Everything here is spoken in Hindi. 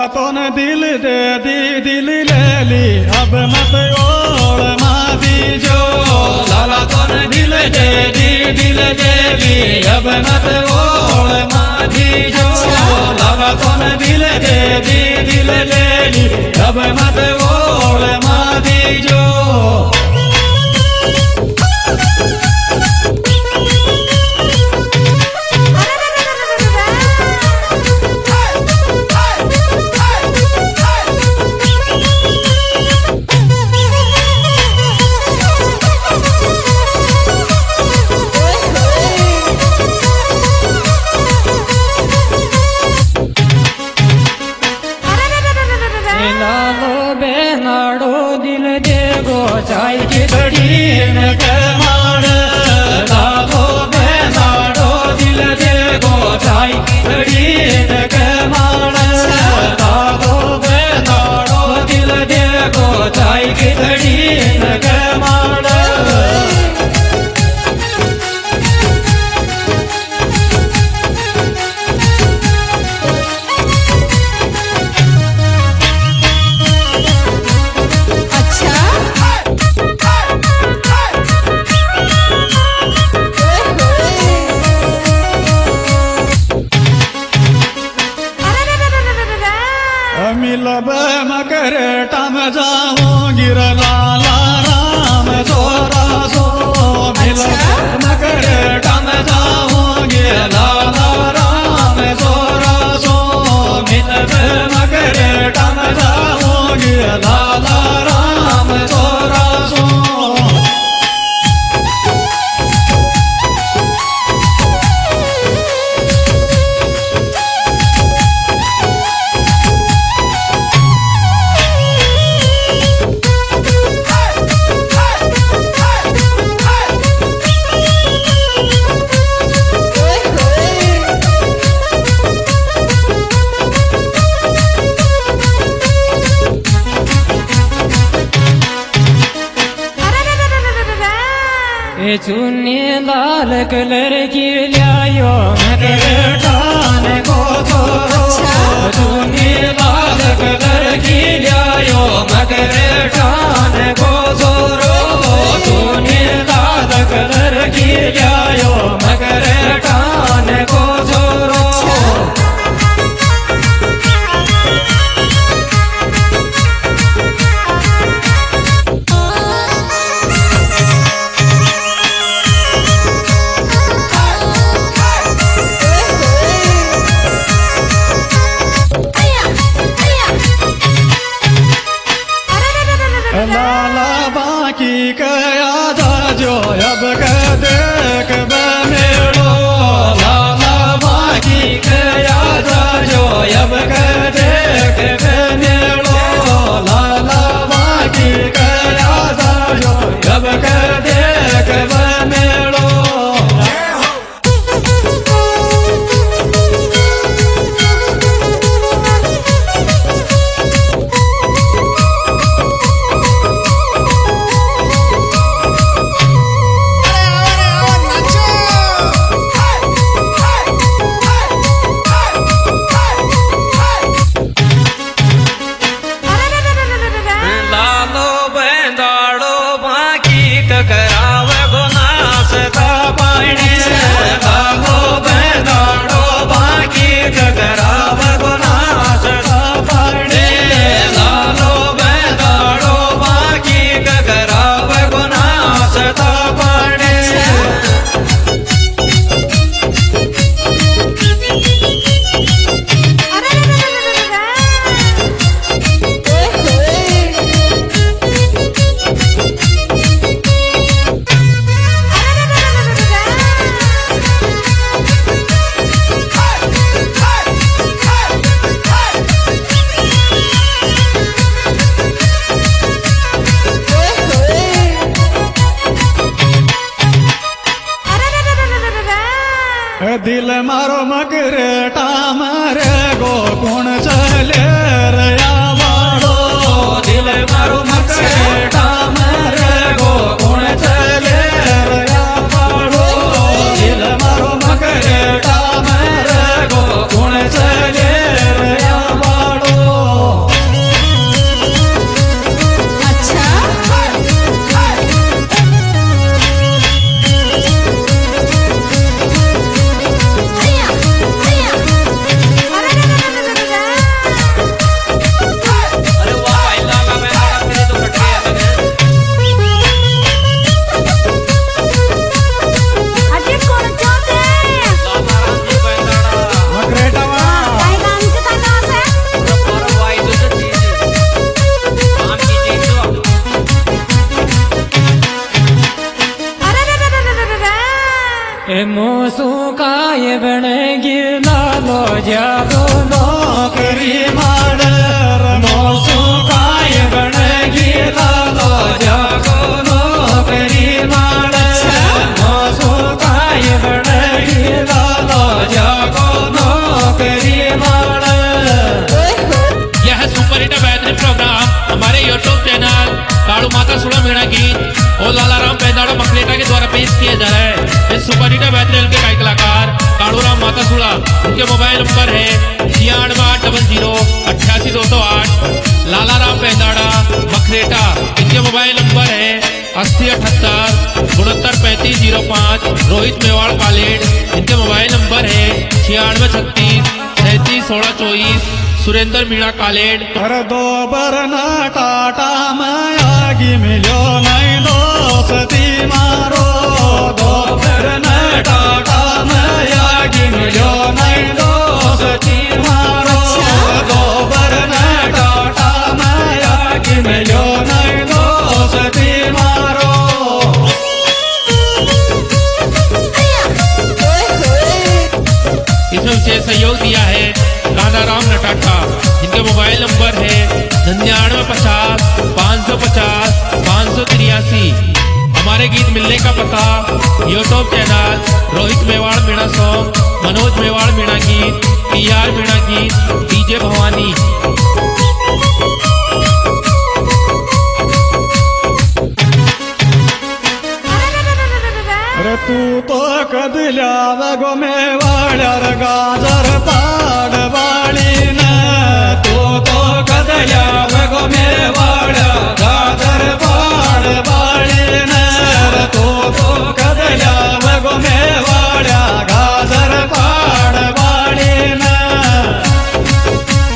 तो न दिल दे दी दिल ले ली अब मत ओढ़ मादी जो लाला तो न दिल दे दी दिल दे ली अब मत ओढ़ मादी जो लाला तो न दिल दे दी दिल ले ली अब मत ओढ़ मादी जो चाय की घड़ी न कमाड़ लाभो बेनाड़ो दिल देगो चाय की घड़ी न कमाड़ लाभो बेनाड़ो दिल देगो चाय की घड़ी न कमाड़ मिलब मकर टम जाऊं गिर लाला राम जोरा सो मिलब मकर टम जाऊं गिर लाला राम जोरा सो मिलब मकर टम जाऊं गिर लाला राम जोरा सो चुन्नी लाल कलर की लियायो मगर ठान को छोरो चुन्नी लाल कलर की लियायो मगर ठान को छोरो चुन्नी लाल कलर की लियायो मगर ठान को छोरो सुपर हिट बेहतरीन के गायक कलाकार कालूराम माता सुड़ा। उनके मोबाइल नंबर है 9680882208। लाला राम पैंदाड़ा बखरेटा, इनके मोबाइल नंबर है 8078 रोहित मेवाड़ कालेड, इनके मोबाइल नंबर है 9636371624। सुरेंद्र मीणा कालेड। अरे दो बरना टाटा में आगी मिलो नहीं दोस्ती मारो, दो बरना टाटा में आगी मिलो नहीं दोस्ती मारो, दो बरना टाटा में आगी मिलो नहीं दोस्ती मारो। इसमें विशेष सहयोग दिया है राम नटाटा, जिनके मोबाइल नंबर है 9950 550 583। हमारे गीत मिलने का पता YouTube channel Rohit Mewar Meena song, Manoj Mewar Meena गीत, PR मीणा गीत, DJ भवानी। अरे तू तो कदल्या गो मेवाड्यार गाजर पाडवाळी न, तू तो कदल्या गो मेवाड्या